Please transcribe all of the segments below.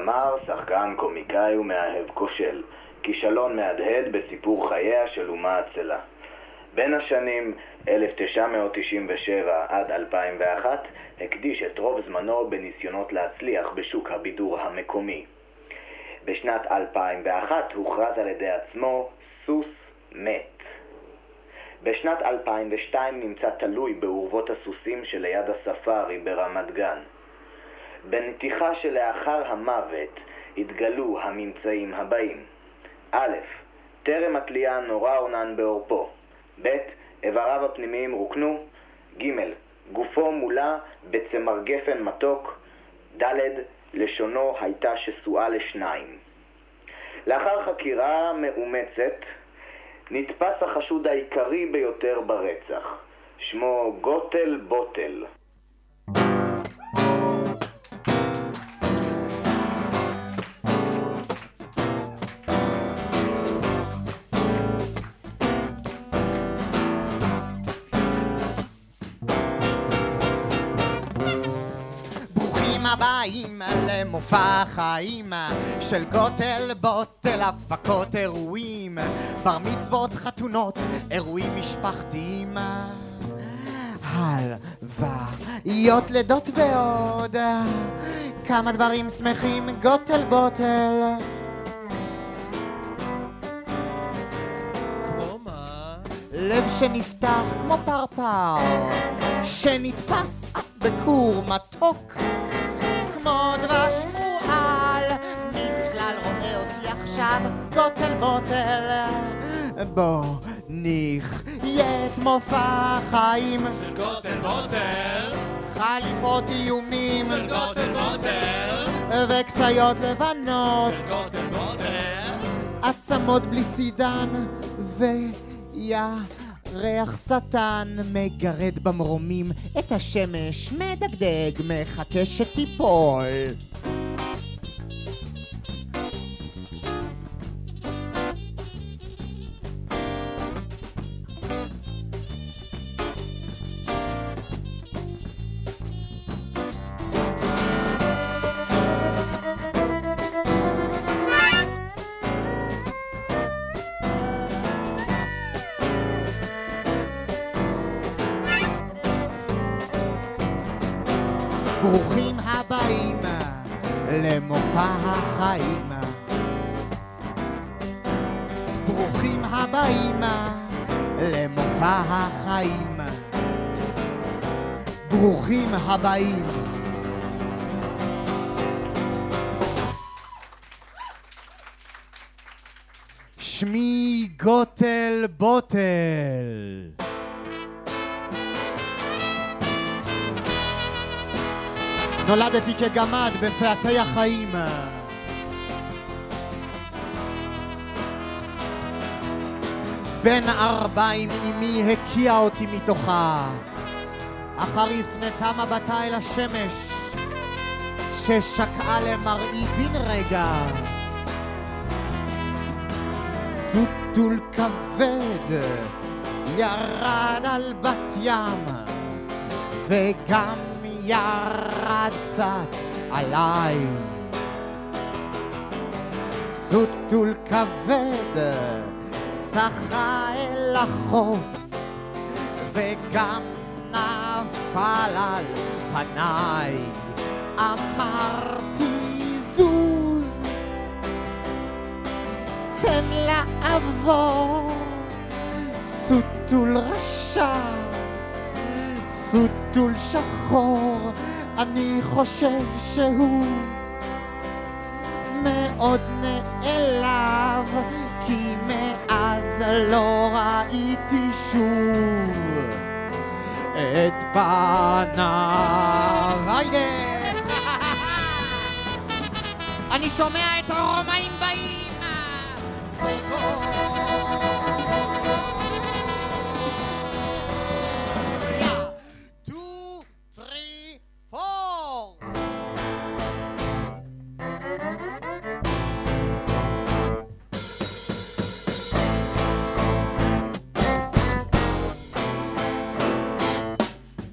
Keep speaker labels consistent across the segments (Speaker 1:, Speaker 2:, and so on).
Speaker 1: זמר, שחקן, קומיקאי ומאהב כושל. כישלון מהדהד בסיפור חייה של אומה עצלה. בין השנים 1997 עד 2001 הקדיש את רוב זמנו בניסיונות להצליח בשוק הבידור המקומי. בשנת 2001 הוכרז על ידי עצמו סוס מת. בשנת 2002 נמצא תלוי בעורבות הסוסים שליד הספארי ברמת גן. בנתיחה שלאחר המוות התגלו הממצאים הבאים: א', טרם התלייה נורא אורנן בעורפו. ב', איבריו הפנימיים רוקנו. ג', גופו מולא בצמר גפן מתוק. ד', לשונו הייתה שסועה לשניים. לאחר חקירה מאומצת נתפס החשוד העיקרי ביותר ברצח. שמו גוטל בוטל.
Speaker 2: הבאים למופע החיים של גוטל בוטל, הפקות אירועים, בר מצוות, חתונות, אירועים משפחתיים, הלוויות, לידות ועוד כמה דברים שמחים. גוטל בוטל
Speaker 3: כמו מה?
Speaker 2: לב שנפתח כמו פרפר שנתפס בקור מתוק כמו דבש מועל. מי בכלל רואה אותי עכשיו? גוטל בוטל. בוא נחיה את מופע החיים
Speaker 3: של גוטל בוטל,
Speaker 2: חליפות איומים
Speaker 3: של גוטל בוטל,
Speaker 2: וקציות לבנות
Speaker 3: של גוטל בוטל,
Speaker 2: עצמות בלי סידן ריח שטן מגרד במרומים את השמש, מדגדג, מחכה שתיפול. ברוכים הבאים למופע החיים. ברוכים הבאים למופע החיים. ברוכים הבאים. שמי גוטל בוטל. נולדתי כגמד בפאתי החיים. בן 40 אמי הקיעה אותי מתוכה, אחר הפנתה מבטה אל השמש ששקעה למראי בן רגע. סוטול כבד ירד על בת ים וגם ירד קצת עליי. סוטול כבד שחה אל החוף וגם נפל על פניי. אמרתי זוז, תן לעבור. סוטול רשע, סוטול שחור, אני חושב שהוא מאוד נעלב, כי מאז לא ראיתי שוב את פניו. היידה! אני שומע את הרומאים באים.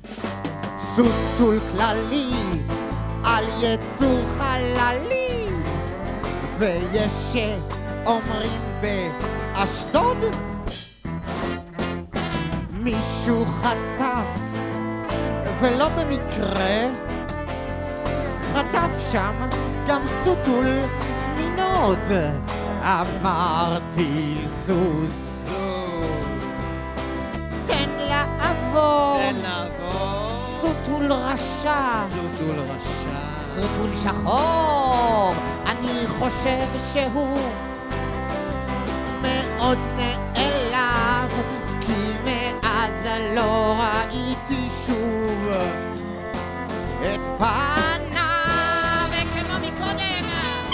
Speaker 2: סוטול כללי על יצור חללי ויש שאומרים באשדוד מישהו חטף ולא במקרה חטף שם גם סוטול מנוד אמרתי זוז תן לעבור סוטול רשע סוטול שחור אני חושב שהוא מאוד נעלב כי מאז לא ראיתי שוב את פניו וכמו מקודם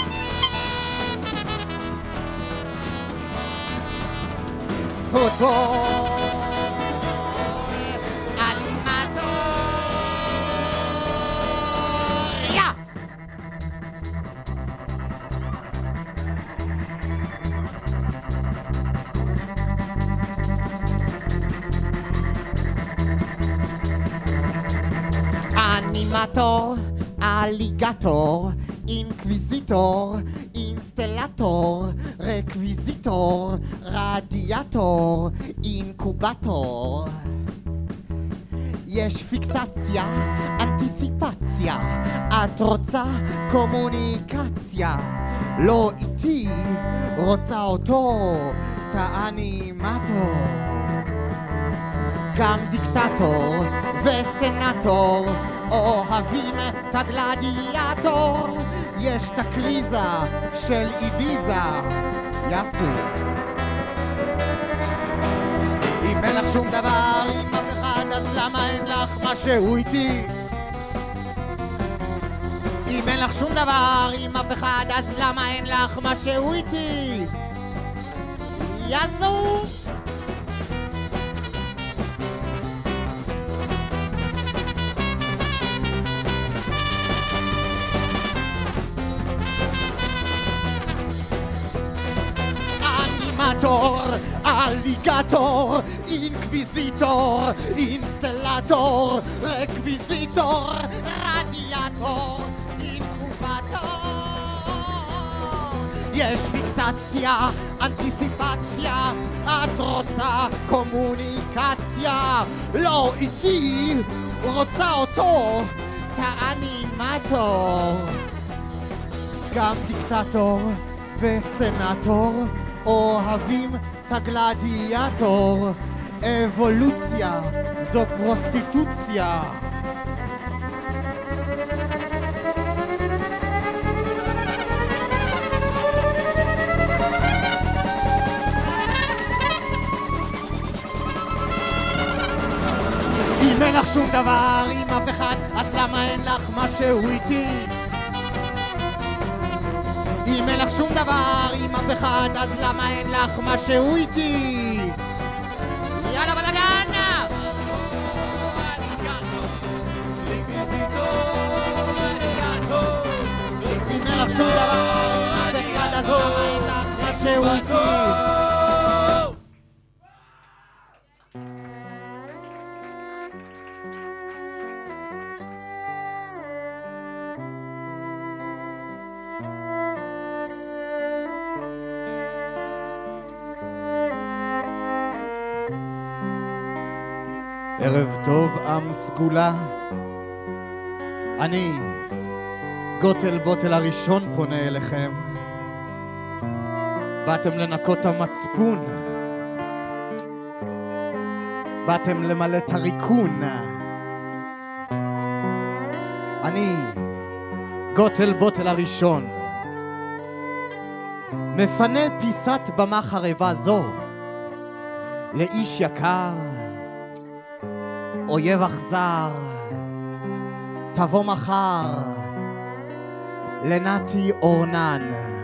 Speaker 2: סוטול אנימטור, אליגטור, אינקוויזיטור, אינסטלטור, רקוויזיטור, רדיאטור, אינקובטור. יש פיקסציה, אנטיסיפציה, את רוצה קומוניקציה, לא איתי, רוצה אותו, תאנימטור. גם דיקטטור וסנטור אוהבים את הגלדיאטור יש את הקריזה של איביזה יסו אם אין לך שום דבר עם אף אחד אז למה אין לך משהו איתי אם אין לך שום דבר עם אף אחד אז למה אין לך משהו איתי יסו אנימטור, אליגטור, אינקוויזיטור, אינסטלטור, רקוויזיטור, רדיאטור, אינקובטור. יש פיקסציה, אנטיסיפציה, את רוצה קומוניקציה, לא איתי, רוצה אותו, תאנימטור. גם דיקטטור וסנטור אוהבים את הגלדיאטור אבולוציה זו פרוסטיטוציה אם אין לך שום דבר עם אף אחד אז למה אין לך משהו איתי אם אין לך שום דבר עם אף אחד אז למה אין לך משהו איתי יאללה בלגן אם אין לך שום דבר עם אף אחד אז למה אין לך משהו איתי ערב טוב עם סגולה אני גוטל בוטל הראשון פונה אליכם באתם לנקות המצפון באתם למלא את הריקון אני גוטל בוטל הראשון מפנה פיסת במה חרבה זו לאיש יקר אויב אכזר, תבוא מחר לנתי אורנן.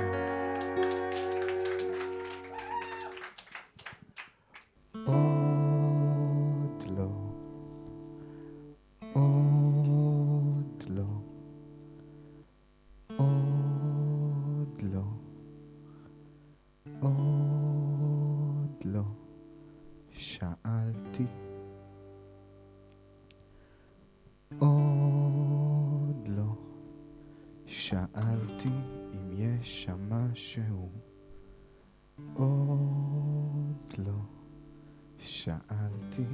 Speaker 2: עוד לא, עוד לא, עוד לא, עוד לא, שאלתי עוד לא שאלתי אם
Speaker 4: יש שם משהו, עוד לא שאלתי,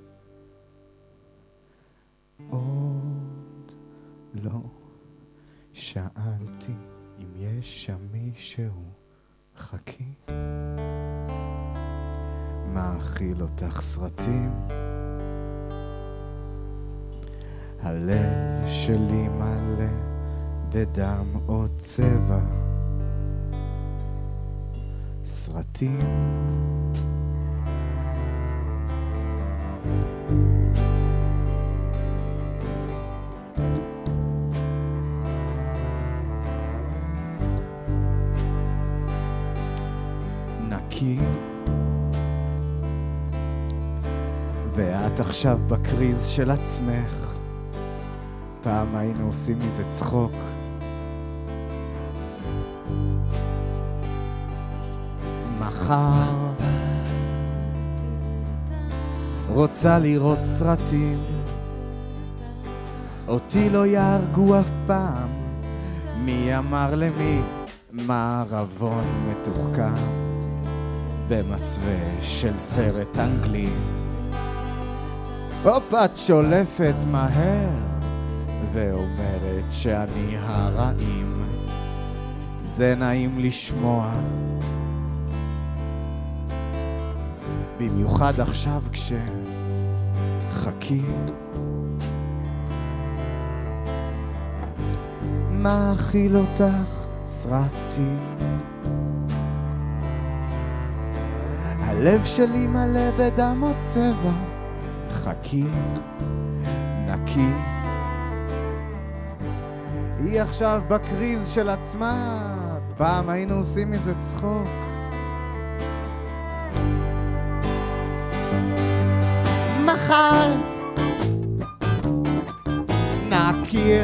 Speaker 4: עוד לא שאלתי אם יש שם מישהו, חכי. מאכיל אותך סרטים, הלב שלי מלא בדם או צבע, סרטים. נקי, ואת עכשיו בקריז של עצמך. פעם היינו עושים מזה צחוק, מחר רוצה לראות סרטים, אותי לא יהרגו אף פעם. מי אמר למי? מערבון מתוחכם במסווה של סרט אנגלי. הופ, את שולפת מהר ואומרת שאני הרעים, זה נעים לשמוע, במיוחד עכשיו כשחכי. מאכיל אותך סרטים, הלב שלי מלא בדם או צבע, חכי, נקי. היא עכשיו בקריז של עצמה, פעם היינו עושים מזה צחוק. מחר נכיר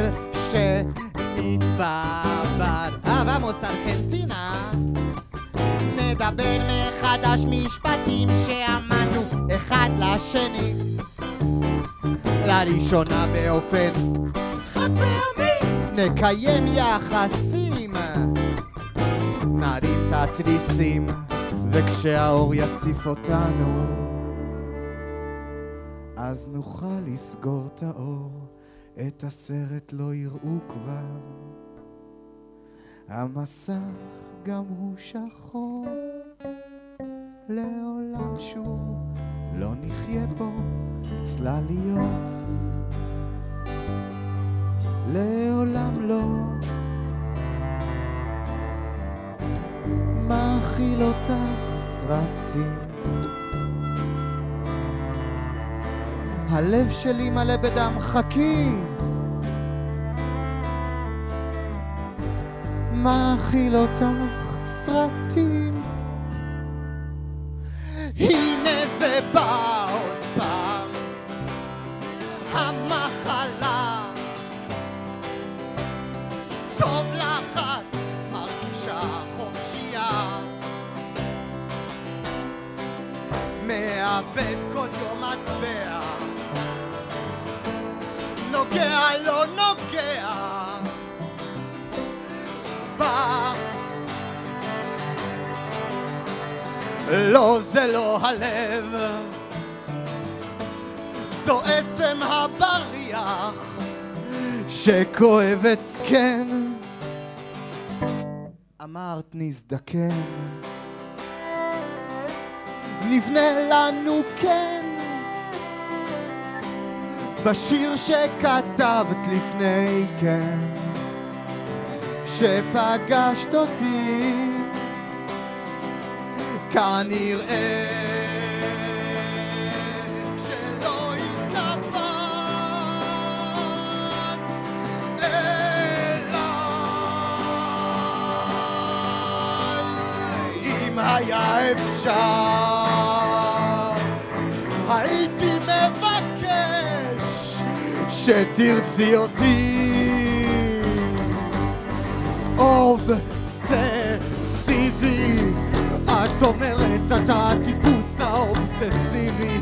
Speaker 4: שנתבעבד, vamos ארגנטינה, נדבר מחדש משפטים שאמרנו אחד לשני, לראשונה באופן חד פעמי, נקיים יחסים, נרים את התריסים, וכשהאור יציף אותנו אז נוכל לסגור את האור, את הסרט לא יראו כבר, המסך גם הוא שחור, לעולם שוב לא נחיה פה צלליות, לעולם לא. מאכיל אותך סרטים, הלב שלי מלא בדם, חכי. מאכיל אותך סרטים, הנה זה בא עוד פעם, המחלה. טוב לך את מרגישה חופשייה, מאבד כל יום מטבע, נוגע לא נוגע בך. לא, זה לא הלב, זו עצם הבריח שכואבת, כן. אמרת נזדקן, נבנה לנו, כן, בשיר שכתבת לפני, כן, שפגשת אותי, כנראה שלא התכוונת אליי. אם היה אפשר הייתי מבקש שתרצי אותי אובססיבי. את אומרת אתה הטיפוס האובססיבי,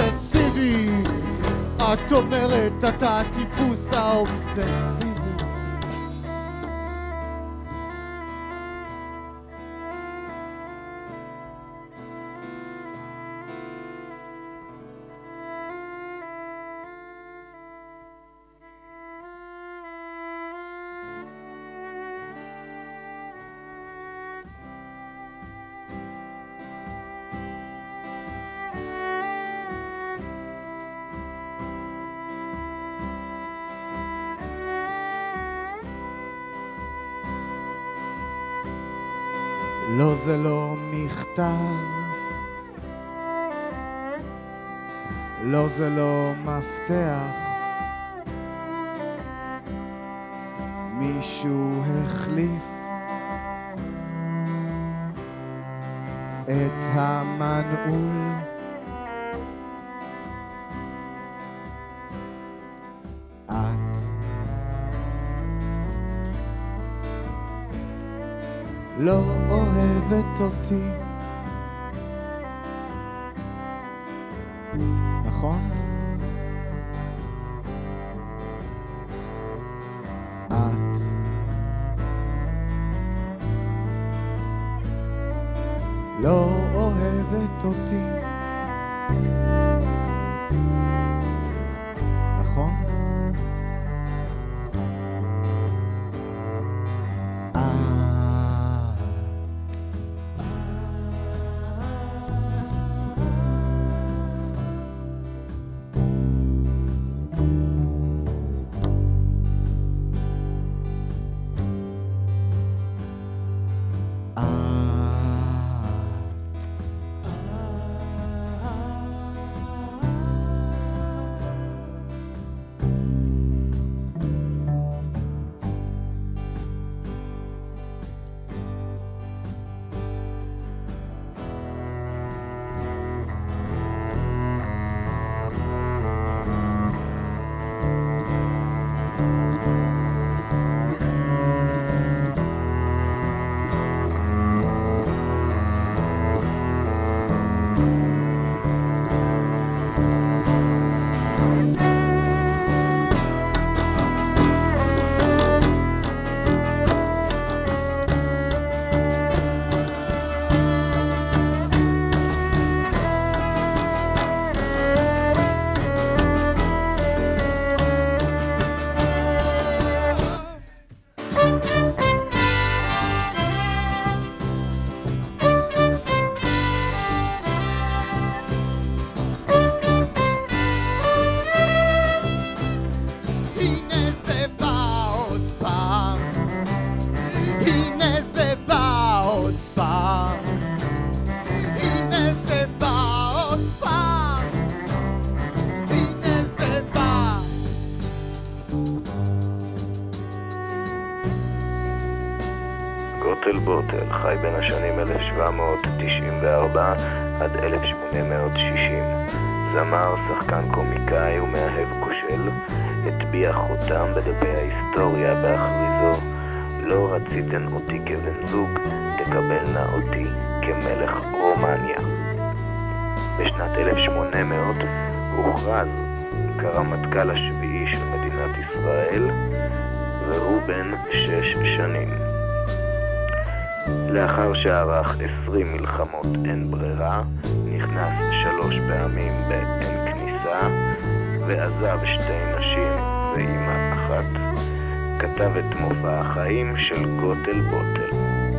Speaker 4: אובססיבי. את אומרת אתה הטיפוס האובססיבי. לא זה לא מכתב, לא זה לא מפתח, מישהו החליף את המנעול. את לא אוהבת אותי, נכון? את לא אוהבת אותי, נכון?
Speaker 1: גוטל בוטל חי בין השנים 1794 עד 1860. זמר, שחקן, קומיקאי ומאהב כושל, הטביע חותם בדפי ההיסטוריה בהכריזו: לא רציתן אותי כבן זוג, תקבלנה אותי כמלך רומניה. בשנת 1800 הוכרז כרמטכ"ל השביעי של מדינת ישראל, והוא בן 6 שנים. לאחר שערך 20 מלחמות אין ברירה, נכנס 3 פעמים באין כניסה, ועזב 2 נשים ואמא אחת, כתב את מופע החיים של גוטל בוטל.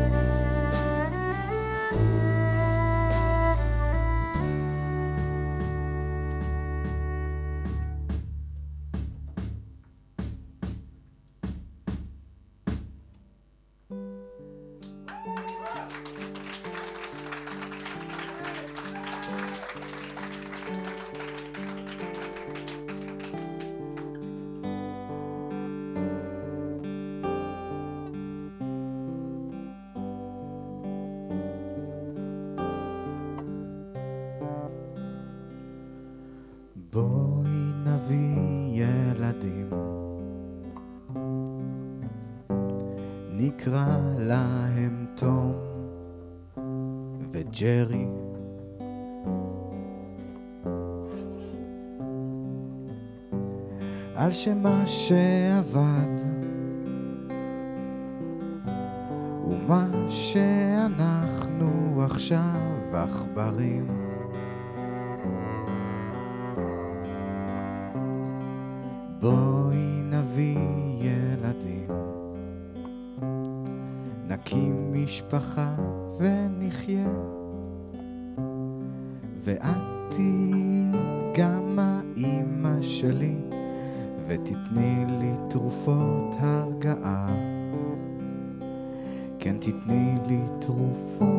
Speaker 4: בואי נביא ילדים, נקרא להם תום וג'רי, על שמה שעבד ומה שאנחנו עכשיו עכברים. בואי נביא ילדים, נקים משפחה ונחיה, ואת תהיי גם האמא שלי, ותתני לי תרופות הרגעה. כן, תתני לי תרופות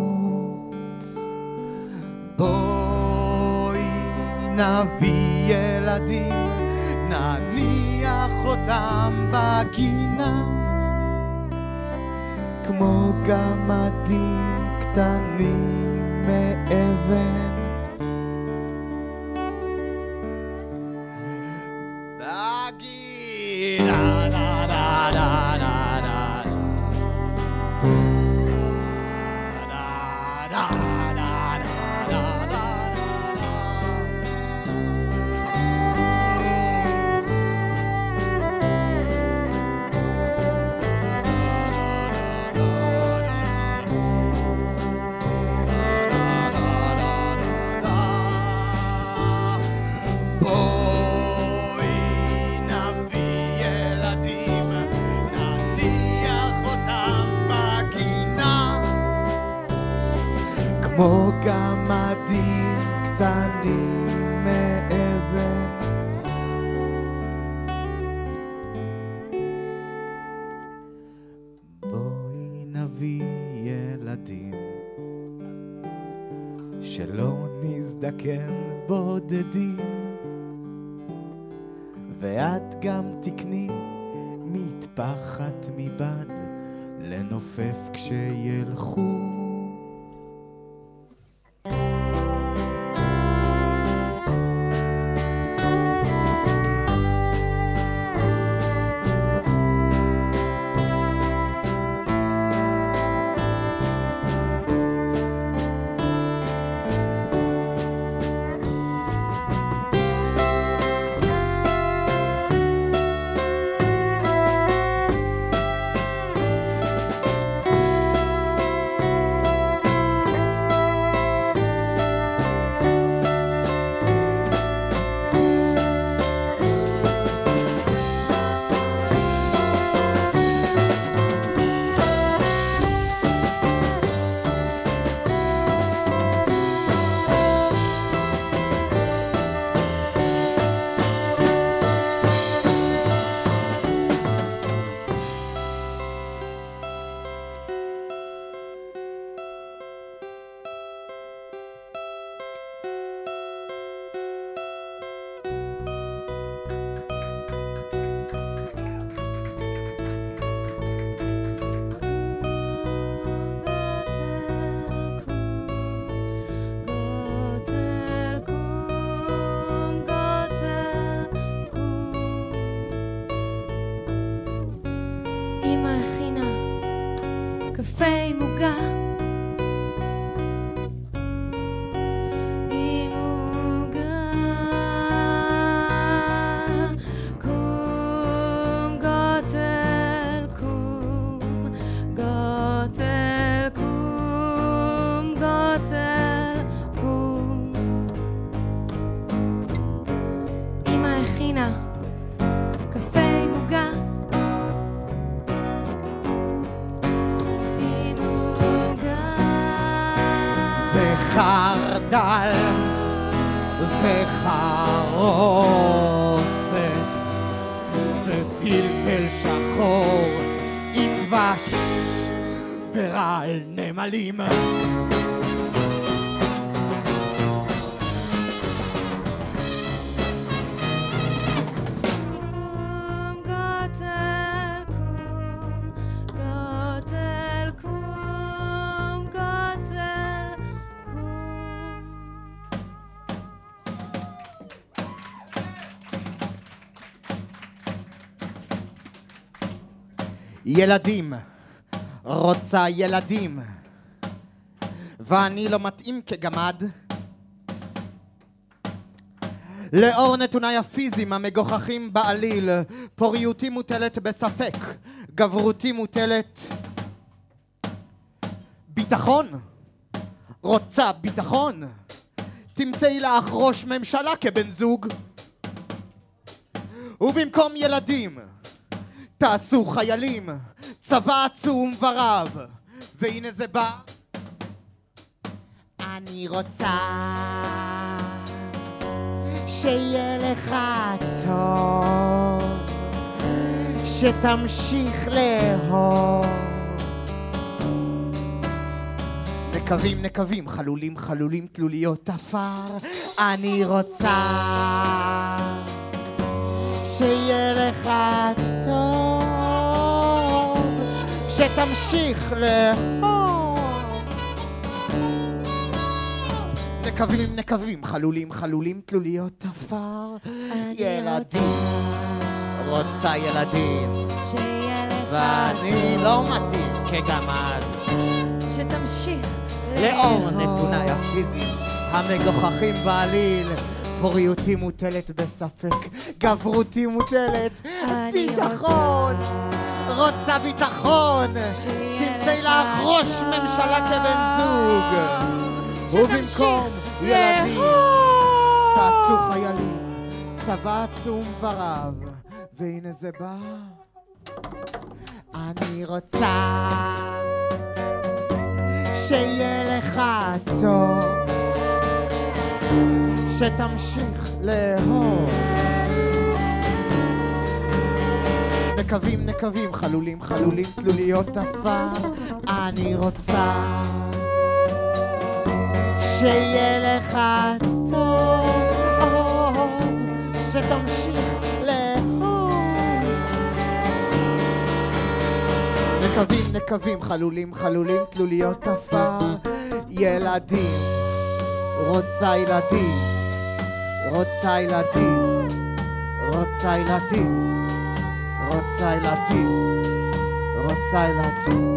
Speaker 4: נביא ילדים, נניח אותם בגינה, כמו גמדים קטנים מאבן. בגינה, לה לה לה לה לה כמו גמדים קטנים מאבן. בואי נביא ילדים, שלא נזדקן בודדים, ואת גם תקני מטפחת מבד לנופף כשילכו. חרדל וחרוסת ופלפל שחור עם דבש ורעל נמלים. ילדים, רוצה ילדים, ואני לא מתאים כגמד. לאור נתוני הפיזיים המגוחכים בעליל, פוריותי מוטלת בספק, גברותי מוטלת ביטחון. רוצה ביטחון, תמצאי לך ראש ממשלה כבן זוג, ובמקום ילדים תעשו חיילים, צבא עצום ורב. והנה זה בא. אני רוצה שיהיה לך טוב, שתמשיך לאהוב. נקבים נקבים, חלולים חלולים, תלוליות אפר,
Speaker 2: אני רוצה שיהיה לך טוב, שתמשיך לאהוב. נקבים, נקבים, חלולים, חלולים, תלוליות עפר. ילדים, רוצה ילדים,
Speaker 5: שיהיה לך
Speaker 2: ואני לא מתאים כגמד.
Speaker 5: שתמשיך
Speaker 2: לאור נתוני הפיזיים המגוחכים בעליל, פוריותי מוטלת בספק, גברותי מוטלת ביטחון. רוצה ביטחון, תמצאי לך ראש ממשלה כבן זוג, ובמקום ילדים תעשו חיילים, צבא עצום ורב. והנה זה בא. אני רוצה שיהיה לך טוב, שתמשיך לאהוב. נקבים, נקבים, חלולים, חלולים, תלוליות עפר. אני רוצה שיהיה לך טוב, שתמשיך לאהוב. נקבים, נקבים, חלולים, חלולים, תלוליות עפר. ילדים, רוצה ילדים, רוצה ילדים, רוצה ילדים, רוצה ילדים, רוצה ילדים.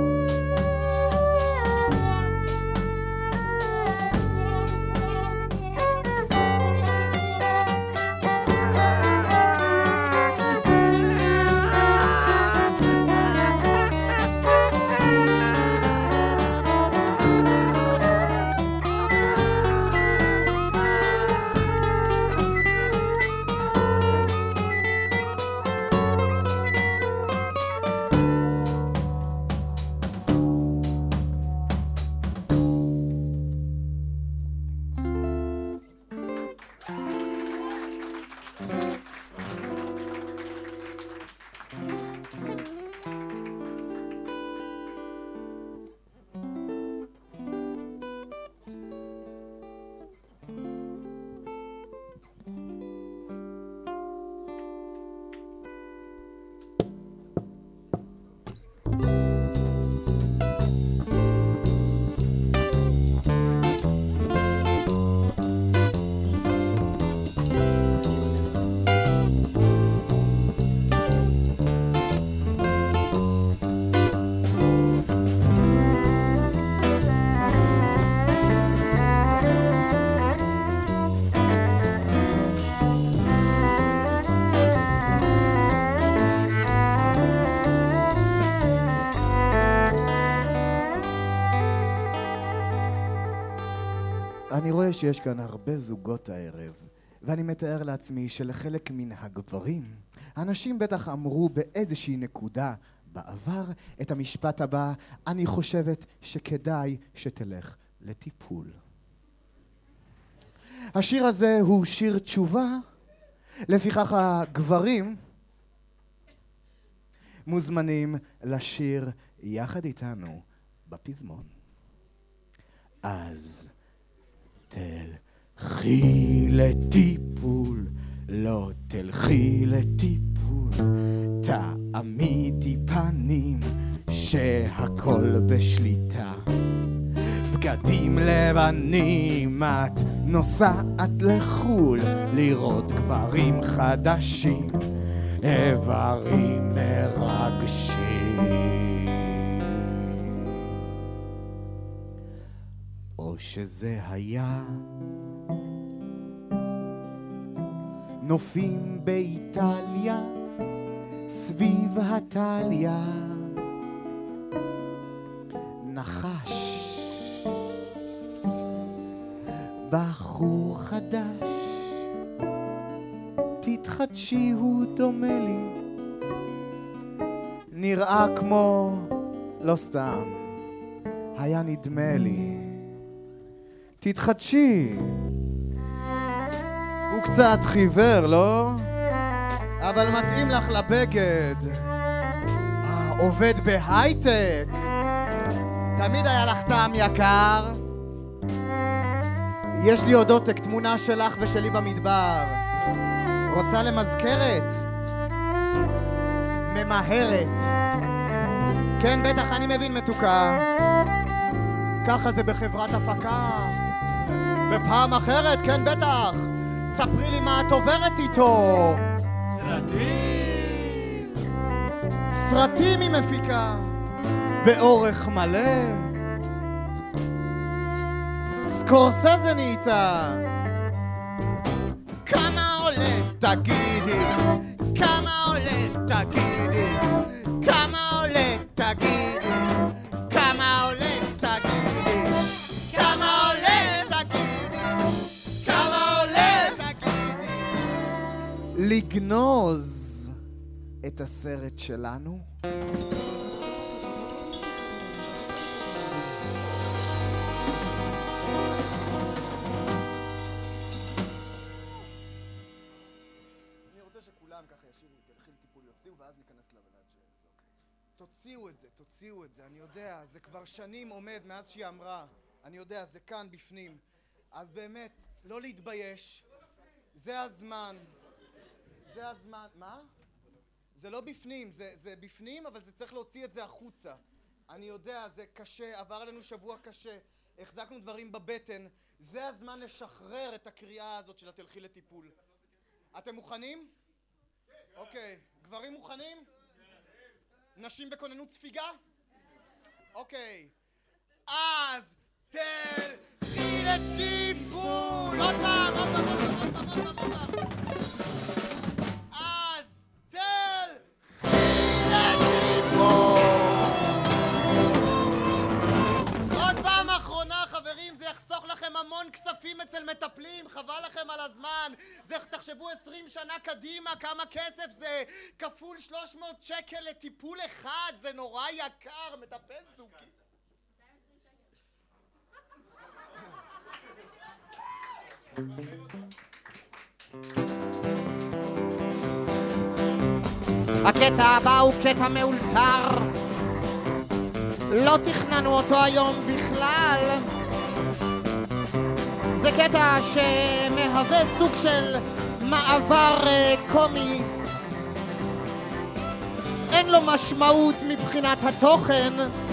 Speaker 2: אני רואה שיש כאן הרבה זוגות הערב, ואני מתאר לעצמי שלחלק מן הגברים, האנשים בטח אמרו באיזושהי נקודה בעבר את המשפט הבא: אני חושבת שכדאי שתלך לטיפול. השיר הזה הוא שיר תשובה, לפיכך הגברים מוזמנים לשיר יחד איתנו בפזמון. אז תלכי לטיפול, לא תלכי לטיפול, תעמידי פנים שהכל בשליטה, בגדים לבנים, את נוסעת לחול לראות גברים חדשים, איברים מרגשים. או שזה היה נופים באיטליה סביב הטליה, נחש בחור חדש, תתחדשי, הוא דומה לי, נראה כמו, לא סתם, היה נדמה לי, תתחדשי. הוא קצת חיוור, לא? אבל מתאים לך לבגד. עובד בהייטק, תמיד היה לך טעם יקר. יש לי עוד עותק, תמונה שלך ושלי במדבר. רוצה למזכרת? ממהרת. כן, בטח, אני מבין מתוקה. ככה זה בחברת הפקה. בפעם אחרת, כן, בטח. ספרי לי מה את עוברת איתו.
Speaker 3: סרטים!
Speaker 2: סרטים היא מפיקה. באורך מלא. סקורסזה נהייתה. כמה עולה? תגידי. כמה עולה? תגידי. כמה עולה? תגידי. כמה עולה? תגידי. כמה עולה? תגידי. כמה עולה? תגידי. לגנוז את הסרט שלנו? תוציאו את זה, אני יודע, זה כבר שנים עומד מאז שהיא אמרה, אני יודע, זה כאן בפנים, אז באמת, לא להתבייש, זה הזמן, מה? זה לא בפנים, זה בפנים, אבל זה צריך להוציא את זה החוצה, אני יודע, זה קשה, עבר לנו שבוע קשה, החזקנו דברים בבטן, זה הזמן לשחרר את הקריאה הזאת של התלכי לטיפול. אתם מוכנים? אוקיי, גברים מוכנים? נשים בכוננות ספיגה? אוקיי. אז תלכי לטיפול! עוד פעם! אז תלכי לטיפול! עוד פעם אחרונה, חברים, זה יחסוך לכם המון כספים אצל מטפלים, חבל לכם על הזמן. זה, תחשבו 20 שנה קדימה, כמה כסף זה, כפול 300 שקל לטיפול אחד, זה נורא יקר, מטפל זוגי. הקטע הבא הוא קטע מאולתר, לא תכננו אותו היום בכלל. זה קטע שמהווה סוג של מעבר קומי, אין לו משמעות מבחינת התוכן.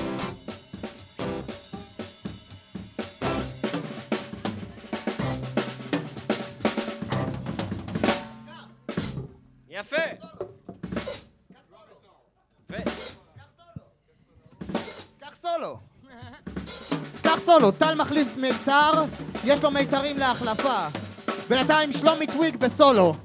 Speaker 3: יפה!
Speaker 2: קח סולו, טל מחליף מיתר, יש לו מיתרים להחלפה. בינתיים שלומי טוויג בסולו.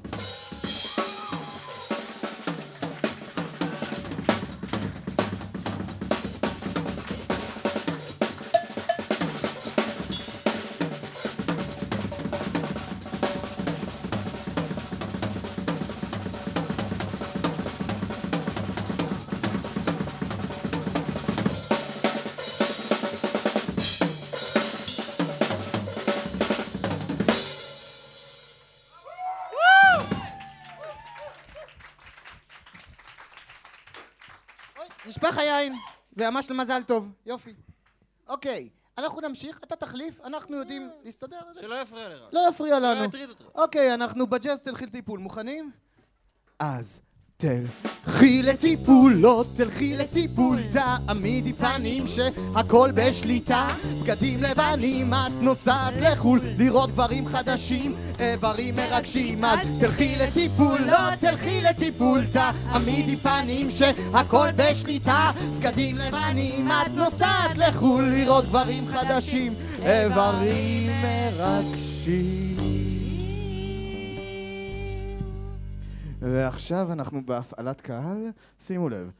Speaker 2: נשפך היין, זה ממש למזל טוב, יופי. אוקיי, אנחנו נמשיך, אתה תחליף, אנחנו יודעים להסתדר.
Speaker 3: שלא יפריע לך.
Speaker 2: לא יפריע לנו.
Speaker 3: לא יטריד אותך.
Speaker 2: אוקיי, אנחנו בג'אז תלכי לטיפול, מוכנים? אז תלכי לטיפול, לא תלכי לטיפול, תעמידי פנים שהכל בשליטה, בגדים לבנים, את נוסעת לחול, לראות גברים חדשים, איברים מרגשים. אז תלכי לטיפול, לא תלכי לטיפול, תעמידי פנים שהכל בשליטה, בגדים לבנים, את נוסעת לחול, לראות גברים חדשים, איברים מרגשים. ועכשיו אנחנו בהפעלת קהל, שימו לב.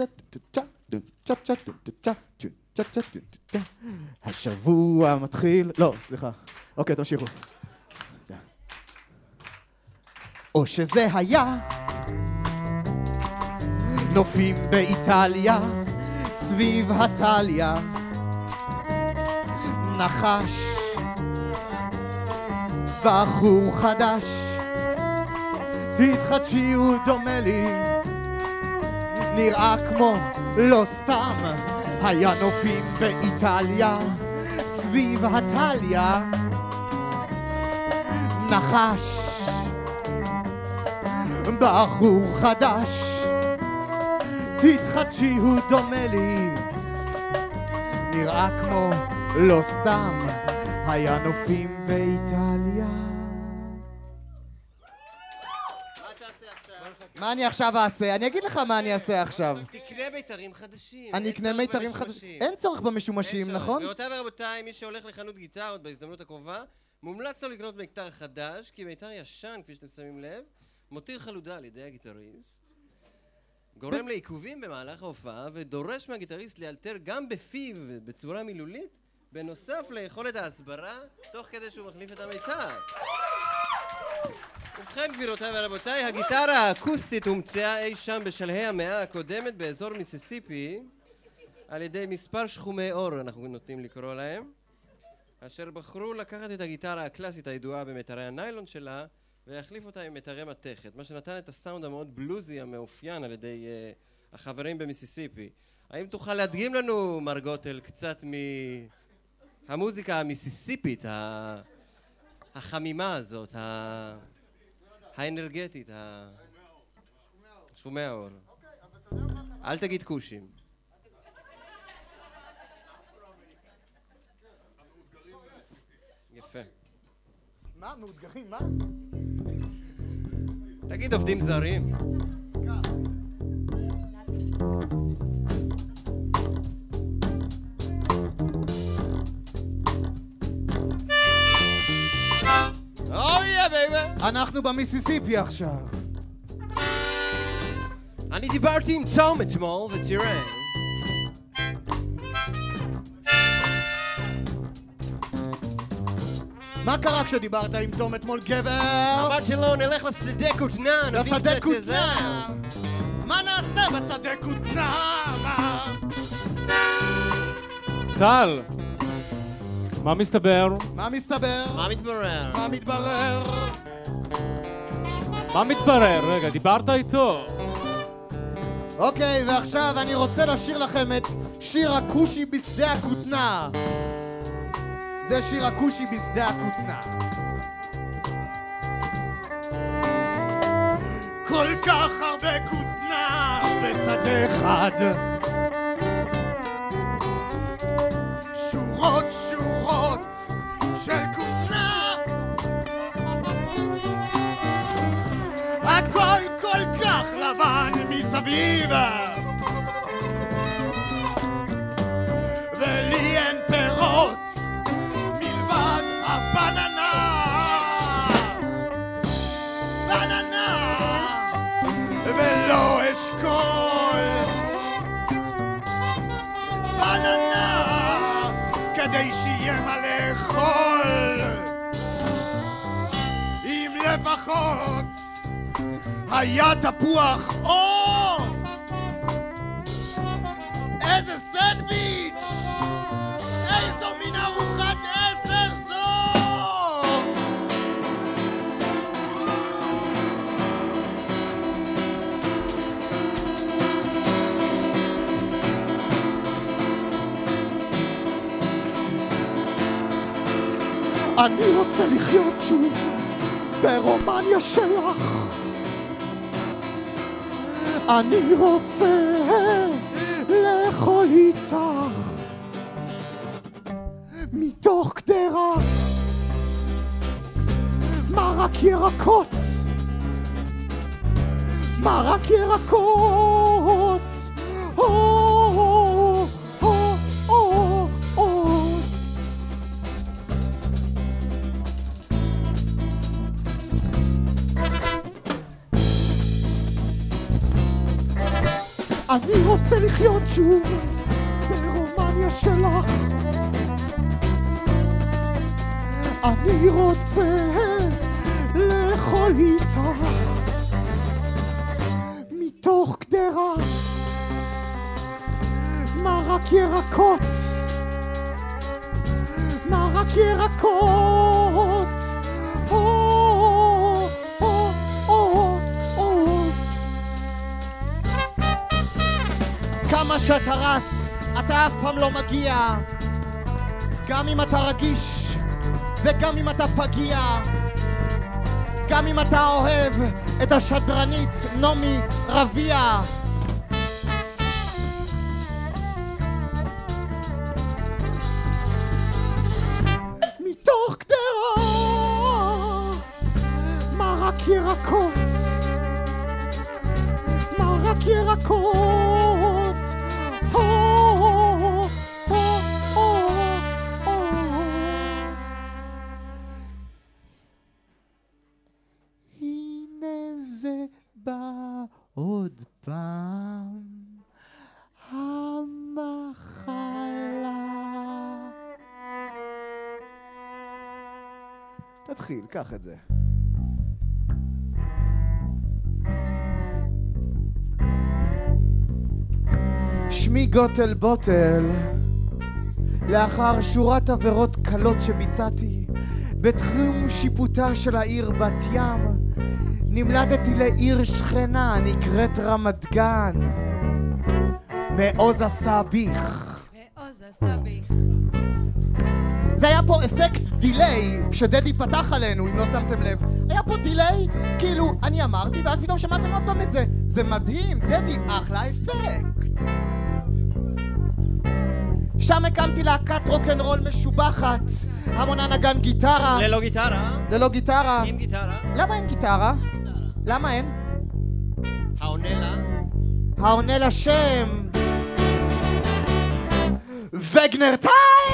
Speaker 2: השבוע מתחיל... לא, סליחה. אוקיי, תמשיכו. או שזה היה נופים באיטליה, סביב הטליה, נחש בחור חדש, תתחדשי, הוא דומה לי, נראה כמו לא סתם, היה נופים באיטליה, סביב הטליה, נחש, בחור חדש, תתחדשי, הוא דומה לי, נראה כמו לא סתם, היה נופים באיטליה. מה אני עכשיו אעשה? אני אגיד לך מה אני אעשה עכשיו.
Speaker 3: תקנה מיתרים חדשים.
Speaker 2: אני אקנה מיתרים חדשים. אין צורך במשומשים, נכון?
Speaker 3: גבירותיי ורבותיי, מי שהולך לחנות גיטרות בהזדמנות הקרובה, מומלץ לו לקנות מיתר חדש, כי מיתר ישן, כפי שאתם שמים לב, מותיר חלודה על ידי הגיטריסט, גורם לעיכובים במהלך ההופעה, ודורש מהגיטריסט לאלתר גם בפיו בצורה מילולית, בנוסף ליכולת ההסברה, תוך כדי שהוא מחליף את המיתר. ובכן, גבירותיי ורבותיי, הגיטרה האקוסטית הומצאה אי שם בשלהי המאה הקודמת באזור מיסיסיפי על ידי מספר שחומי אור, אנחנו נוטים לקרוא להם, אשר בחרו לקחת את הגיטרה הקלאסית הידועה במיתרי הניילון שלה ולהחליף אותה עם מיתרי מתכת, מה שנתן את הסאונד המאוד בלוזי המאופיין על ידי החברים במיסיסיפי. האם תוכל להדגים לנו, מר גוטל, קצת מהמוזיקה המיסיסיפית, החמימה הזאת, האנרגטית, שומע האור. אל תגיד קושים. יפה.
Speaker 2: מה? מאותגרים? מה?
Speaker 3: תגיד עובדים זרים.
Speaker 2: אנחנו במיסיסיפי עכשיו.
Speaker 3: אני דיברתי עם תום אתמול ותראה.
Speaker 2: מה קרה כשדיברת עם תום אתמול, גבר?
Speaker 3: אמרתי לו נלך לשדה כותנה, נביא
Speaker 2: לשדה
Speaker 3: קצת
Speaker 2: כותנה. מה נעשה בשדה כותנה?
Speaker 6: טל, מה מסתבר?
Speaker 2: מה מסתבר?
Speaker 3: מה מתברר?
Speaker 2: מה מתברר?
Speaker 6: מה מתברר? רגע, דיברת איתו.
Speaker 2: אוקיי, ועכשיו אני רוצה לשיר לכם את שיר הכושי בשדה הכותנה. זה שיר הכושי בשדה הכותנה. כל כך הרבה כותנה בשדה אחד, שורות שורות של כותנה, הכל כל כך לבן מסביב, ולי אין פירות מלבד הבננה, בננה ולא אשכול, בננה כדי שיהיה מה לאכול, אם לפחות היה תפוח או איזה סנדוויץ', איזו מין ארוחת עשר זאת. אני רוצה לחיות שוב ברומניה שלך, אני רוצה לאכול איתך מתוך קדרה מרק ירקות, מרק ירקות, אני רוצה לחיות שוב ברומניה שלך, אני רוצה לאכול איתך מתוך קדרה מרק ירקות, מרק ירקות, כמה שאתה רץ, אתה אף פעם לא מגיע, גם אם אתה רגיש וגם אם אתה פגיע, גם אם אתה אוהב את השדרנית נומי רביה. מתוך קדרה מרק ירקות, מרק ירקות, הנה זה בא עוד פעם המחלה. תתחיל, קח את זה. שמי גוטל בוטל. לאחר שורת עבירות קלות שביצעתי בתחום שיפוטה של העיר בת ים, נמלדתי לעיר שכנה נקראת רמת גן. מעוז הסביך.
Speaker 5: מעוז הסביך.
Speaker 2: זה היה פה אפקט דיליי שדדי פתח עלינו, אם לא שמתם לב. היה פה דיליי, כאילו אני אמרתי ואז פתאום שמעתם עוד פעם את זה. זה מדהים, דדי, אחלה אפקט. שם הקמתי להקת רוק'נ'רול משובחת. המונה נגן גיטרה.
Speaker 3: ללא גיטרה?
Speaker 2: ללא גיטרה.
Speaker 3: עם גיטרה?
Speaker 2: למה אין גיטרה? למה אין?
Speaker 3: העונה לה?
Speaker 2: העונה לשם וגנר טל!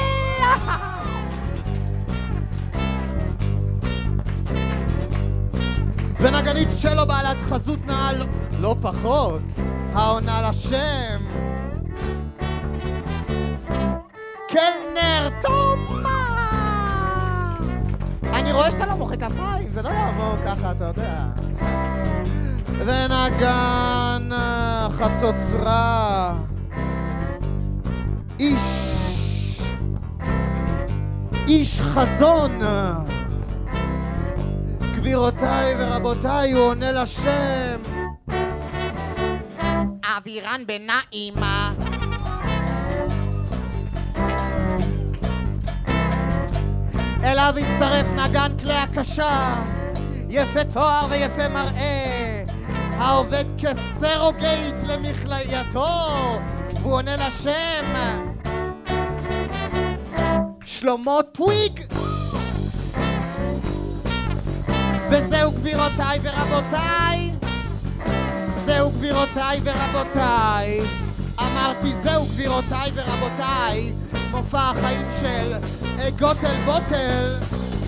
Speaker 2: ונגנית צ'לו בעלת חזות נעל לא פחות, העונה לשם קלנר תומה. אני רואה שאתה לא מוחא כפיים, זה לא יעבור ככה, אתה יודע. ונגן חצוצרה איש חזון. גבירותיי ורבותיי, הוא עונה לשם אבירן בן נעימה. אליו הצטרף נגן כלי הקשה, יפה תואר ויפה מראה, העובד כסרוגייט למכלייתו, והוא עונה לשם שלמה טוויג. וזהו גבירותיי ורבותיי, זהו גבירותיי ורבותיי, אמרתי זהו גבירותיי ורבותיי, מופע החיים של גוטל בוטל.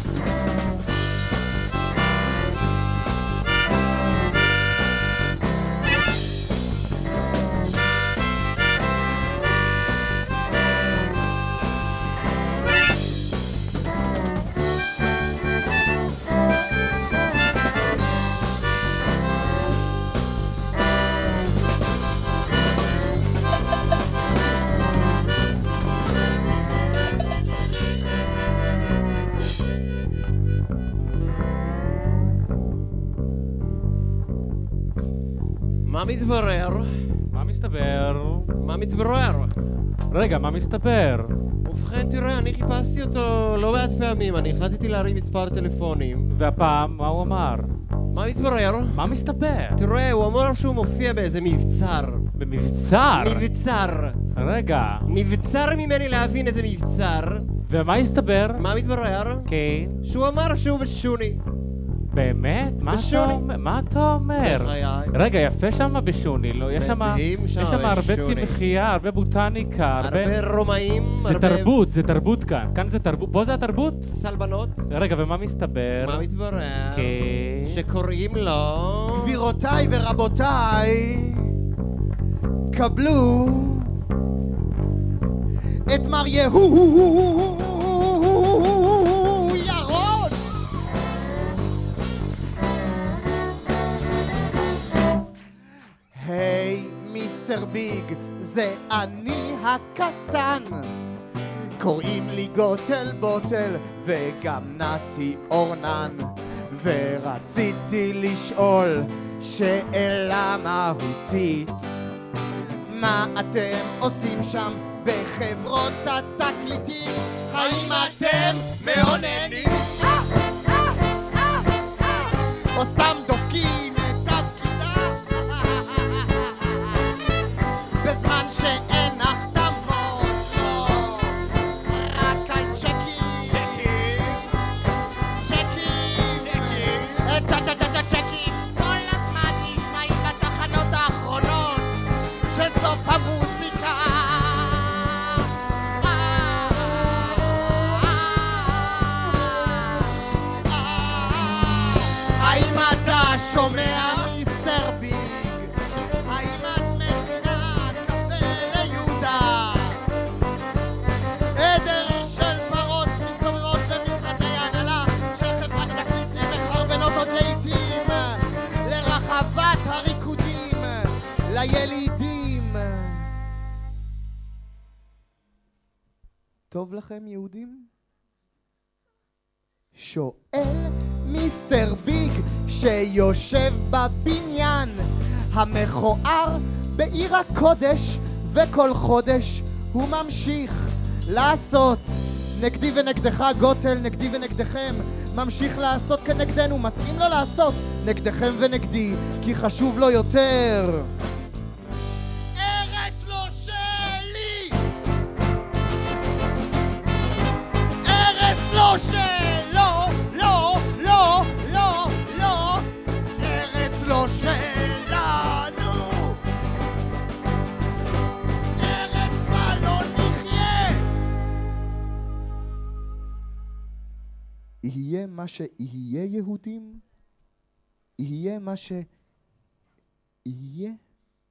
Speaker 3: מה מתברר?
Speaker 6: מה מסתבר?
Speaker 3: מה מתברר?
Speaker 6: רגע, מה מסתבר?
Speaker 3: ובכן, תראה, אני חיפשתי אותו לא מעט פעמים, אני החלטתי להרים מספר טלפונים.
Speaker 6: והפעם, מה הוא אמר?
Speaker 3: מה מתברר?
Speaker 6: מה מסתבר?
Speaker 3: תראה, הוא אמר שהוא מופיע באיזה מבצר.
Speaker 6: במבצר?
Speaker 3: מבצר.
Speaker 6: רגע.
Speaker 3: מבצר ממני להבין איזה מבצר.
Speaker 6: ומה הסתבר?
Speaker 3: מה מתברר?
Speaker 6: כן.
Speaker 3: שהוא אמר שהוא בשוני.
Speaker 6: באמת? מה אתה אומר?
Speaker 3: בחיי.
Speaker 6: רגע, יפה שם בשוני, לא? יש שם הרבה צמחייה, הרבה בוטניקה,
Speaker 3: הרבה רומאים,
Speaker 6: זה תרבות כאן. כאן זה תרבות, פה זה התרבות?
Speaker 3: סלבנות.
Speaker 6: רגע, ומה מסתבר?
Speaker 3: מה מתברר?
Speaker 6: כן.
Speaker 3: שקוראים לו...
Speaker 2: גבירותיי ורבותיי, קבלו את מר ירון. היי מיסטר ביג, זה אני הקטן, קוראים לי גוטל בוטל וגם נתי אורנן, ורציתי לשאול שאלה מהותית, מה אתם עושים שם בחברות התקליטים? האם אתם מעוננים? או סתם דופקים את הכיתה בזמן שאין החתמות, לא, רק על צ'קים, צ'קים, כל הזמן נשמעים בתחנות האחרונות של סוף המוזיקה. האם אתה שומע מיסטר ביג? האם את מכינה קפה ליהודה? עדר של פרות מסתובבות במשרדי ההנהלה של חברת התקליטים מחרבנות עוד לעיתים לרחבת הריקודים לילידים. טוב לכם יהודים? שואל מיסטר ביג שיושב בבניין המכוער בעיר הקודש, וכל חודש הוא ממשיך לעשות נגדי ונגדך גוטל, נגדי ונגדכם, ממשיך לעשות כנגדנו, מתאים לו לעשות נגדכם ונגדי, כי חשוב לו יותר. ארץ לא שלי, ארץ לא שלו, לא, לא, לא, לא, ארץ לא שלנו, ארץ בה לא נחיה. יהיה מה שיהיה יהודים, יהיה מה שיהיה,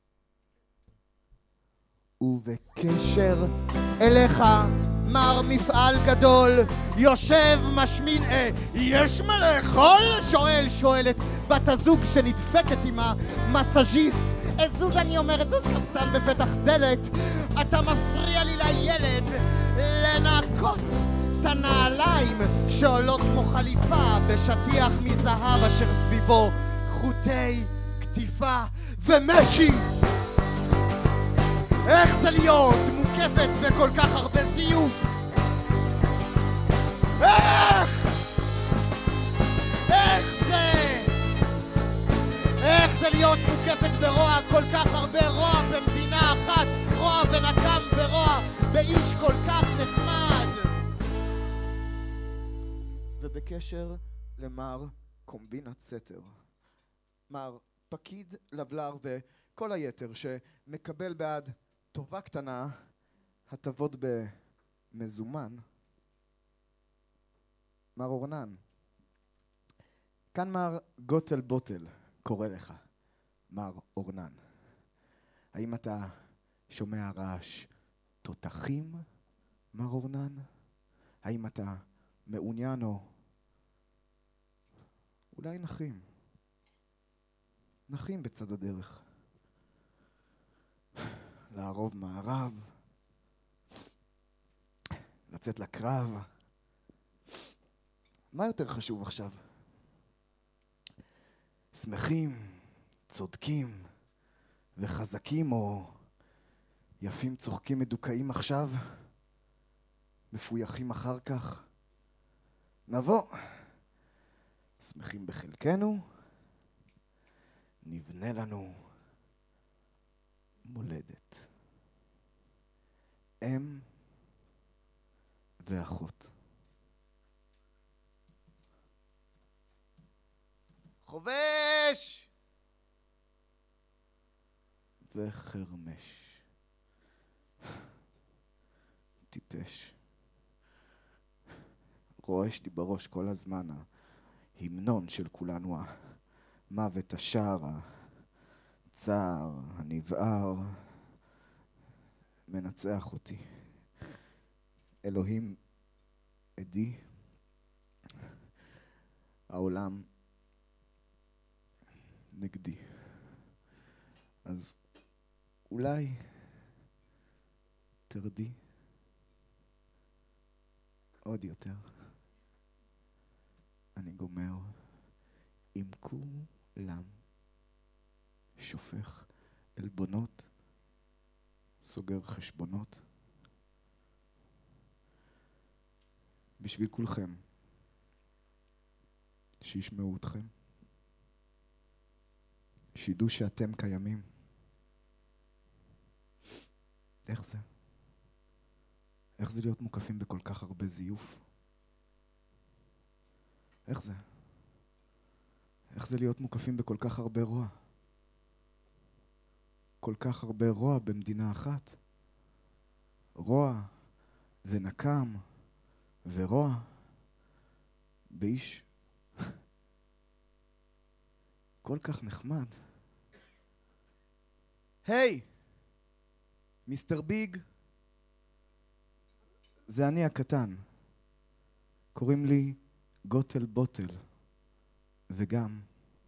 Speaker 2: ובקשר אליך מר מפעל גדול יושב משמין, יש מה לאכול? שואלת בת הזוג שנדפקת עם המסאז'יסט. זוז, אני אומרת, זוז קמצן בפתח דלת, אתה מפריע לי לילד לנקות את הנעליים שעולות כמו חליפה בשטיח מזהב אשר סביבו חוטי כתיפה ומשי. איך זה להיות מוקפת וכל כך הרבה זיוף? איך זה להיות מוקפת ברוע, כל כך הרבה רוע במדינה אחת, רוע ונקם ברוע באיש כל כך נחמד. ובקשר למר קומבינת סתר, מר פקיד לבלר וכל היתר שמקבל בעד טובה קטנה הטבות במזומן, מר אורנן, כאן מר גוטל בוטל קורא לך, מר אורנן. האם אתה שומע רעש תותחים, מר אורנן? האם אתה מעוניין או אולי נחים בצד הדרך? לערוב מערב, לצאת לקרב. מה יותר חשוב עכשיו? שמחים, צודקים וחזקים, או יפים צוחקים מדוכאים עכשיו, מפויחים אחר כך? נבוא, שמחים בחלקנו, נבנה לנו מולדת, אם ואחות. חובש וחרמש. טיפש. רועש לי בראש כל הזמן ההמנון של כולנו, המוות, השער, הצער, הנבער, מנצח אותי. אלוהים עדי, העולם נגדי. אז אולי תרדי עוד יותר. אני גומר עם כולם, שופך עלבונות, סוגר חשבונות. בשביל כולכם, שישמעו אתכם, שידעו שאתם קיימים. איך זה? איך זה להיות מוקפים בכל כך הרבה זיוף? איך זה? איך זה להיות מוקפים בכל כך הרבה רוע? כל כך הרבה רוע במדינה אחת. רוע ונקם ורוע באיש כל כך נחמד. היי! מיסטר ביג, זה אני הקטן. קוראים לי גוטל בוטל, וגם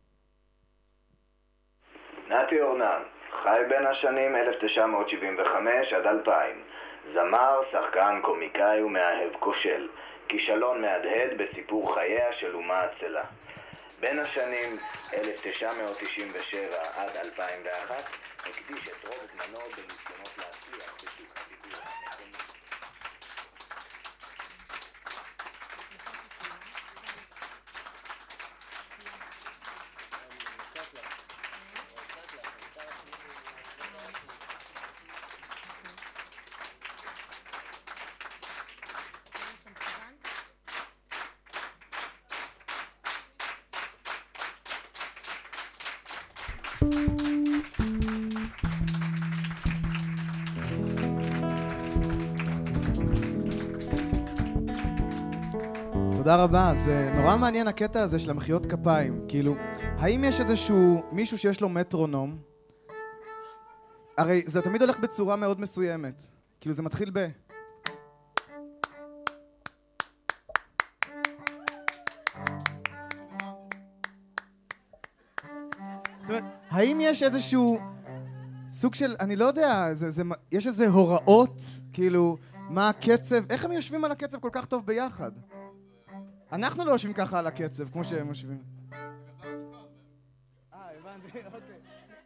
Speaker 1: נתי אורנן, חי בין השנים 1975 עד 2000. זמר, שחקן, קומיקאי ומאהב כושל. כישלון מהדהד בסיפור חייה של אומה עצלה. בין השנים 1997 עד 2001 הקדיש את רוב זמנו בניסיונות להצליח בשוק הבידור המקומי.
Speaker 2: תודה רבה. זה נורא מעניין הקטע הזה של המחיאות כפיים. כאילו, האם יש איזשהו מישהו שיש לו מטרונום? הרי זה תמיד הולך בצורה מאוד מסוימת. כאילו זה מתחיל ב... זאת אומרת, האם יש איזשהו סוג של, אני לא יודע, יש איזה הוראות, כאילו, מה הקצב, איך הם יושבים על הקצב כל כך טוב ביחד? אנחנו לא יושבים ככה על הקצב, כמו שהם יושבים. הבנתי, אוקיי.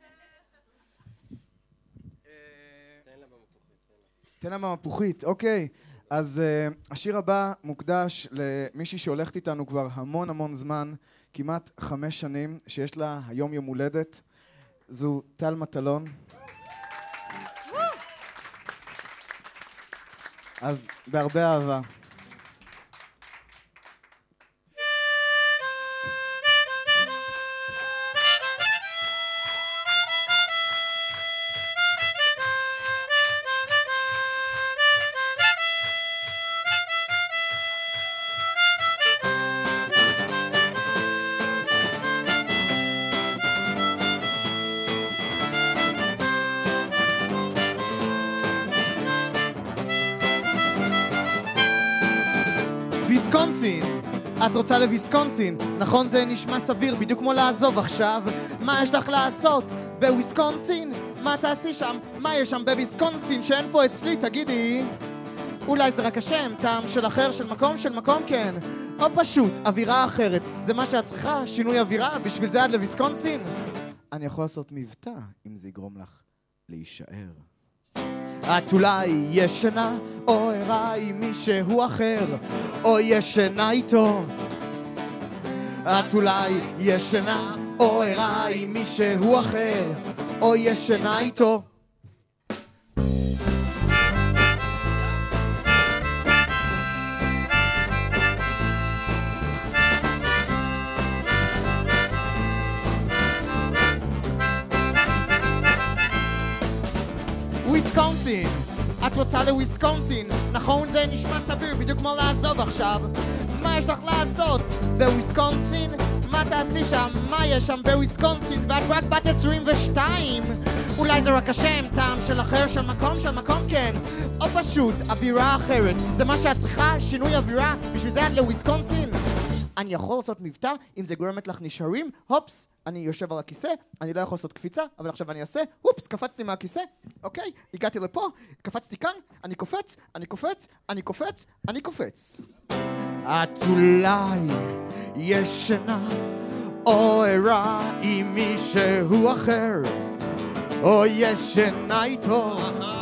Speaker 2: תן לה במפוחית, אוקיי. אז השיר הבא מוקדש למישהי שהולכת איתנו כבר המון המון זמן, כמעט 5 שנים, שיש לה היום יום הולדת. זו טל מטלון. אז בהרבה אהבה. ויסקונסין, את רוצה לוויסקונסין, נכון זה נשמע סביר, בדיוק כמו לעזוב עכשיו. מה יש לך לעשות בוויסקונסין? מה תעשי שם? מה יש שם בוויסקונסין שאין פה אצלי, תגידי? אולי זה רק השם, טעם של אחר, של מקום, כן. או פשוט, אווירה אחרת. זה מה שאת צריכה, שינוי אווירה, בשביל זה עד לוויסקונסין? אני יכול לעשות מבטא, אם זה יגרום לך להישאר. את אולי ישנה או ערה עם מישהו אחר, או ישנה איתו. את אולי ישנה או ערה עם מישהו אחר, או ישנה איתו. וויסקונסין, את רוצה לוויסקונסין, נכון זה נשמע סביר, בדיוק כמו לעזוב עכשיו. מה יש לך לעשות בוויסקונסין? מה תעשי שם? מה יש שם בוויסקונסין? ואת רק בת 22. אולי זה רק השם, טעם של אחר, של מקום, כן. או פשוט, אווירה אחרת. זה מה שאת צריכה, שינוי אווירה, בשביל זה עד לוויסקונסין. אני יכול לעשות מבטא, אם זה גורמת לך נשארים, הופס, אני יושב על הכיסא, אני לא יכול לעשות קפיצה, אבל עכשיו אני אעשה, הופס, קפצתי מהכיסא, אוקיי, הגעתי לפה, קפצתי כאן, אני קופץ. את אולי ישנה או ערה עם מישהו אחר, או ישנה איתו.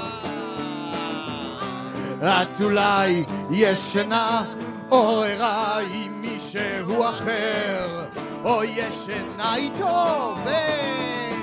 Speaker 2: את אולי ישנה או ערה עם מישהו אחר, או ישנה איתו.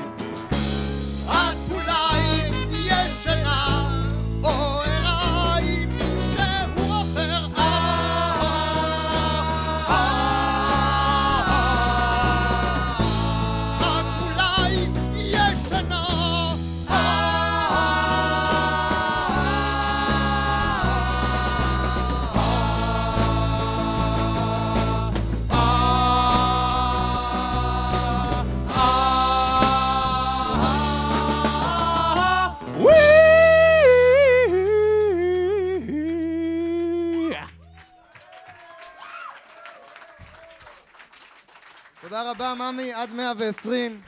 Speaker 2: רמי, עד 120.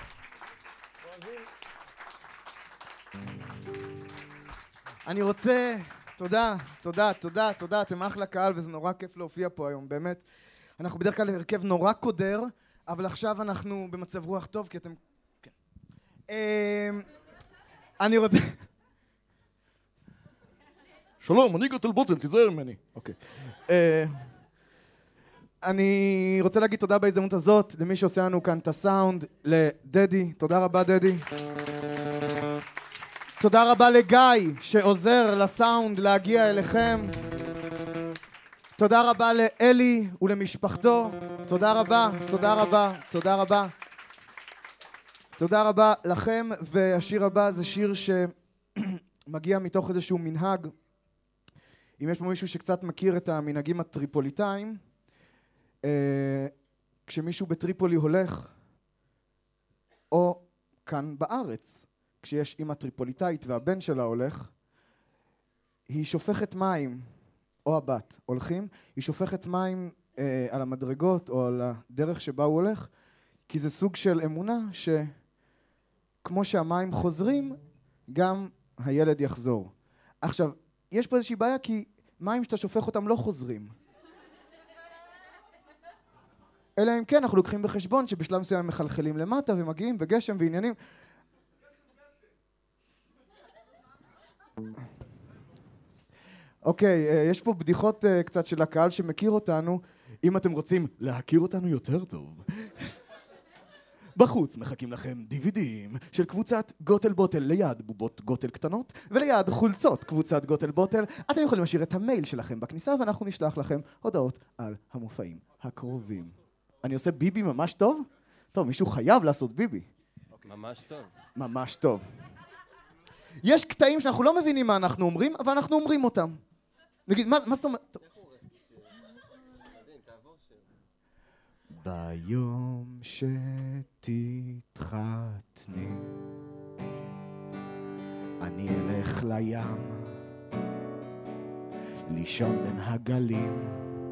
Speaker 2: אני רוצה, תודה, אתם אחלה קהל וזה נורא כיף להופיע פה היום, באמת. אנחנו בדרך כלל הרכב נורא קודר, אבל עכשיו אנחנו במצב רוח טוב, כי אתם... כן. אני רוצה... שלום, אני גוטל בוטל, תיזהר ממני. אוקיי. אני רוצה להגיד תודה בהזדמנות הזאת למי שעושה לנו כאן את הסאונד, לדדי, תודה רבה דדי. תודה רבה לגיא שעוזר לסאונד להגיע אליכם. תודה רבה לאלי ולמשפחתו. תודה רבה, תודה רבה, תודה רבה. תודה רבה לכם, והשיר הבא זה שיר שמגיע מתוך איזשהו מנהג. אם יש פה מישהו שקצת מכיר את המנהגים הטריפוליטאים, כשמישהו בטריפולי הולך, או כאן בארץ, כשיש אמא טריפוליטאית והבן שלה הולך, היא שופכת מים, או הבת הולכים, היא שופכת מים על המדרגות או על הדרך שבה הוא הולך, כי זה סוג של אמונה שכמו שהמים חוזרים, גם הילד יחזור. עכשיו, יש פה איזושהי בעיה, כי מים שאתה שופך אותם לא חוזרים. אלא אם כן, אנחנו לוקחים בחשבון שבשלב מסוים הם מחלחלים למטה ומגיעים בגשם ועניינים. אוקיי, יש פה בדיחות קצת של הקהל שמכיר אותנו. אם אתם רוצים להכיר אותנו יותר טוב. בחוץ מחכים לכם DVDים של קבוצת גוטל בוטל, ליד בובות גוטל קטנות וליד חולצות קבוצת גוטל בוטל. אתם יכולים להשאיר את המייל שלכם בכניסה ואנחנו נשלח לכם הודעות על המופעים הקרובים. אני עושה ביבי ממש טוב? טוב, מישהו חייב לעשות ביבי.
Speaker 3: ממש טוב.
Speaker 2: ממש טוב. יש קטעים שאנחנו לא מבינים מה אנחנו אומרים, אבל אנחנו אומרים אותם. נגיד, מה זאת אומרת? ביום שתתחתני אני אלך לים לישון בין הגלים,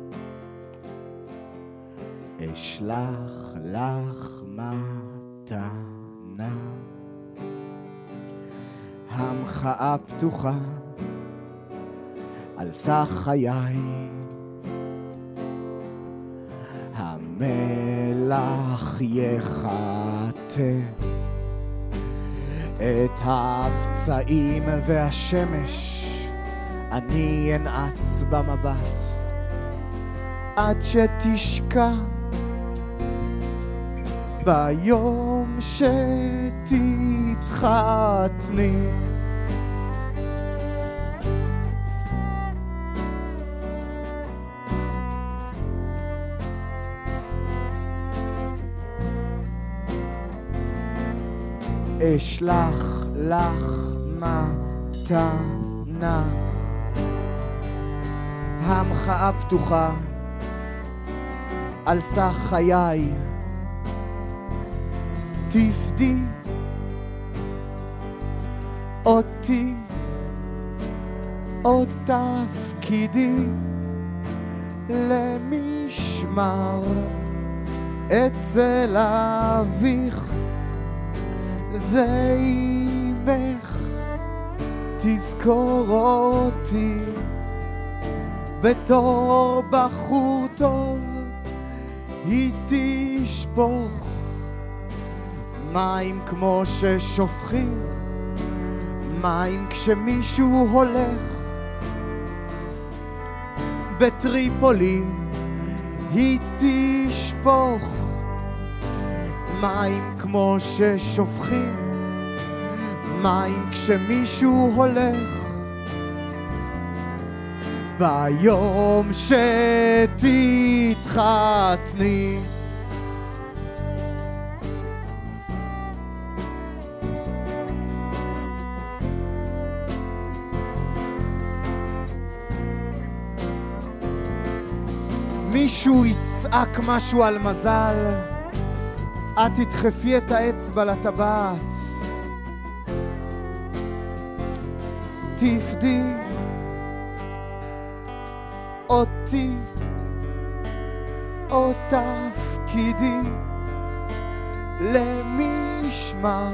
Speaker 2: אשלח לך מתנה, המחאה פתוחה על סך חיי, המלח יחטא את הפצעים והשמש, אני אנעץ במבט עד שתשקע ביום שתתחתני. אשלח לך מתנה, המחאה פתוחה על סך חיי, תפדי אותי או תפקידי למשמר אצל אביך ואימך, תזכור אותי בתור בחור טוב, היא תשפוך מים כמו ששופכים מים כשמישהו הולך בטריפולי, היא תשפוך מים כמו ששופכים מים כשמישהו הולך ביום שתתחתני. מישהו יצעק משהו על מזל, את תדחפי את האצבע לטבעת, תפדי אותי או תפקידי למשמר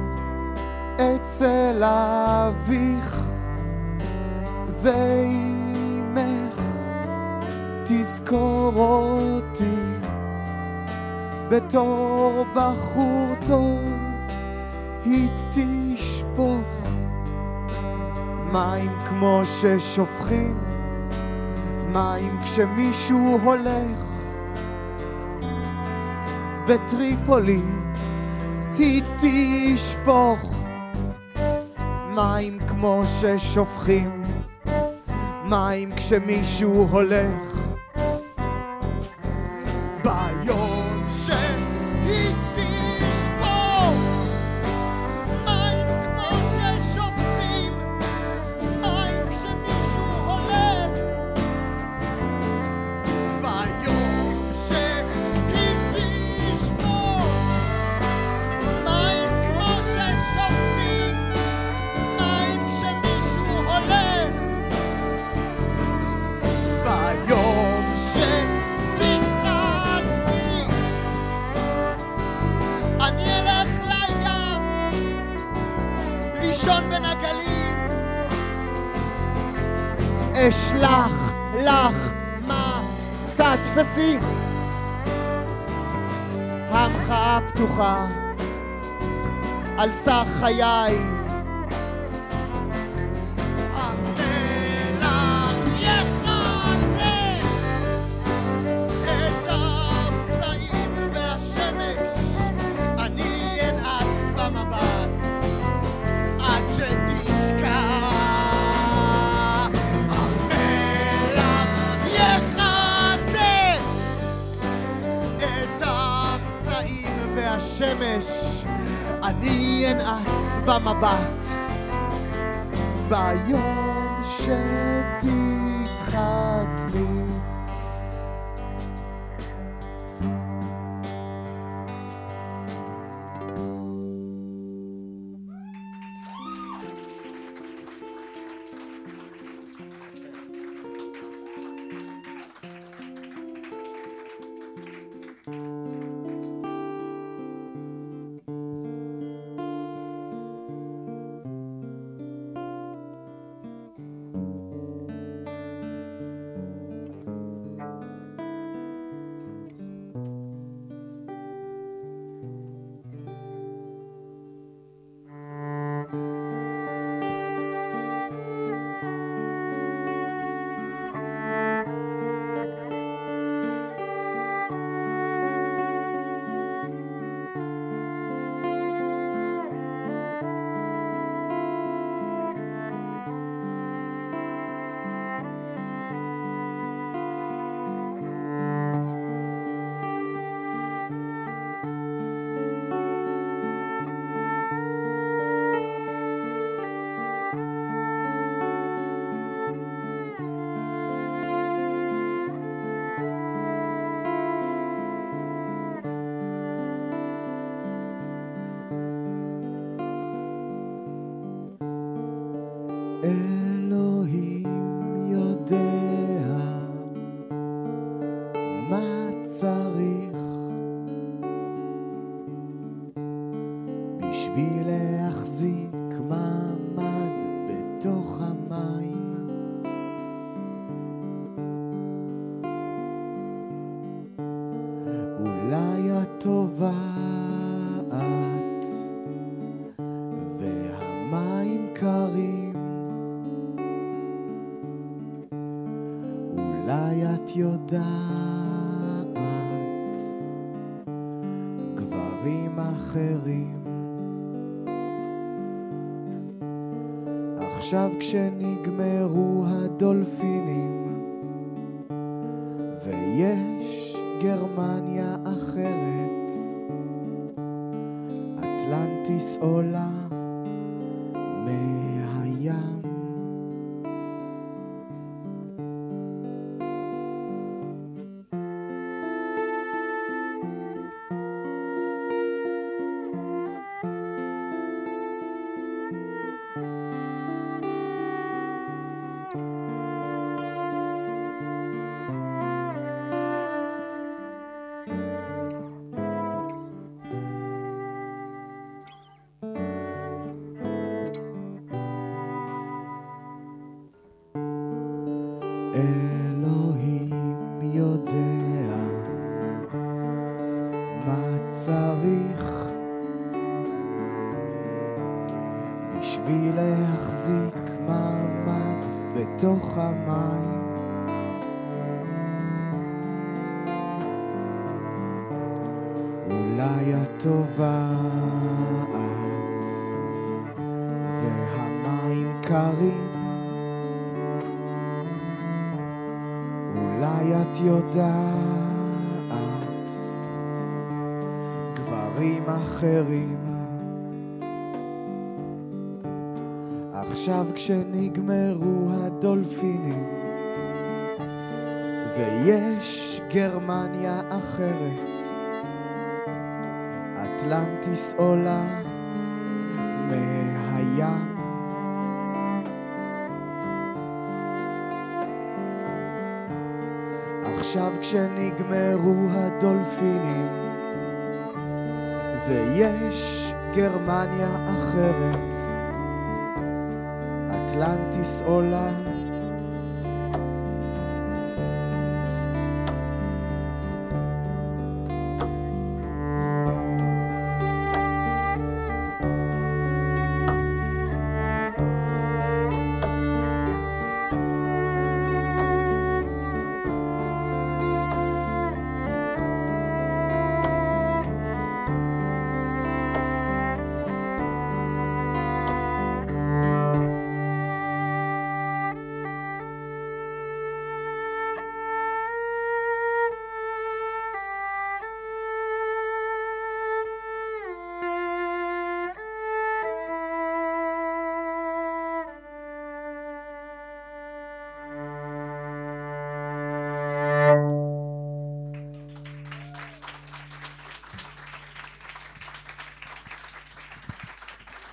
Speaker 2: אצל אביך ואימך תזכור אותי בתור בחור טוב היא תשפוך מים כמו ששופכים מים כשמישהו הולך בטריפולי היא תשפוך מים כמו ששופכים מים כשמישהו הולך ביום שהיא תשפוך מים כמו ששופכים מים כשמישהו הולך ביום שהיא תשפוך מים כמו ששופכים מים כשמישהו הולך ביום שתתחתני אני אלך לים לישון בין הגלים אשלח לך מה תתפסי המחאה פתוחה על סך חיי השמש אני אנעץ במבט ביום שתתחתני אלוהים יודע מה צריך בשביל להחזיק מעמד בתוך המים אולי הטובעת והמים קרים אולי את יודעת גברים אחרים עכשיו כשנגמרו הדולפינים ויש גרמניה אחרת אטלנטיס עולה מהים בשביל להחזיק מעמד בתוך המים. אולי הטובה את והמים קרים, אולי את יודעת גברים אחרים. עכשיו כשנגמרו הדולפינים ויש גרמניה אחרת, אטלנטיס עולה מהים. עכשיו כשנגמרו הדולפינים ויש גרמניה אחרת, אטלנטיס עולה